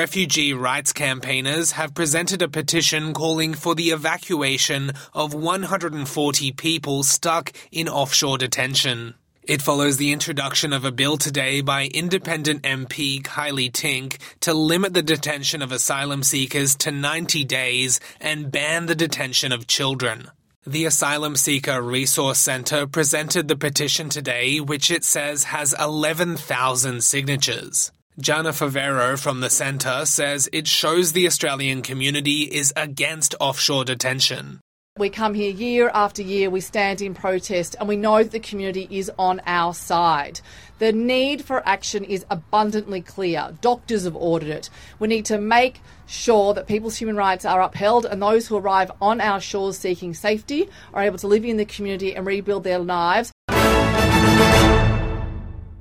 refugee rights campaigners have presented a petition calling for the evacuation of 140 people stuck in offshore detention. It follows the introduction of a bill today by independent MP Kylie Tink to limit the detention of asylum seekers to 90 days and ban the detention of children. The Asylum Seeker Resource Centre presented the petition today, which it says has 11,000 signatures. Jana Favero from the centre says it shows the Australian community is against offshore detention. We come here year after year, we stand in protest, and we know that the community is on our side. The need for action is abundantly clear. Doctors have ordered it. We need to make sure that people's human rights are upheld and those who arrive on our shores seeking safety are able to live in the community and rebuild their lives.